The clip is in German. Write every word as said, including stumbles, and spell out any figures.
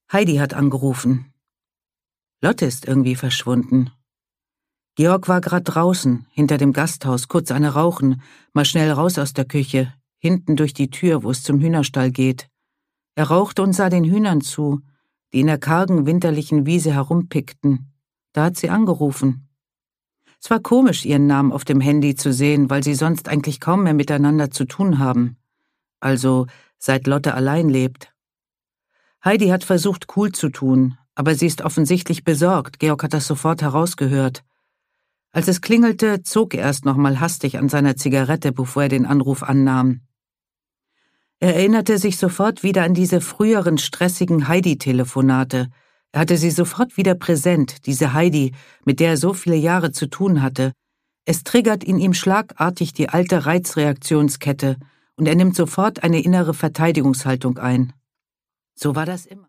Heidi hat angerufen. Lotte ist irgendwie verschwunden. Georg war grad draußen, hinter dem Gasthaus, kurz eine rauchen, mal schnell raus aus der Küche, hinten durch die Tür, wo es zum Hühnerstall geht. Er rauchte und sah den Hühnern zu, die in der kargen, winterlichen Wiese herumpickten. Da hat sie angerufen. Es war komisch, ihren Namen auf dem Handy zu sehen, weil sie sonst eigentlich kaum mehr miteinander zu tun haben. Also, seit Lotte allein lebt. Heidi hat versucht, cool zu tun, aber sie ist offensichtlich besorgt. Georg hat das sofort herausgehört. Als es klingelte, zog er erst noch mal hastig an seiner Zigarette, bevor er den Anruf annahm. Er erinnerte sich sofort wieder an diese früheren stressigen Heidi-Telefonate. Er hatte sie sofort wieder präsent, diese Heidi, mit der er so viele Jahre zu tun hatte. Es triggert in ihm schlagartig die alte Reizreaktionskette und er nimmt sofort eine innere Verteidigungshaltung ein. So war das immer.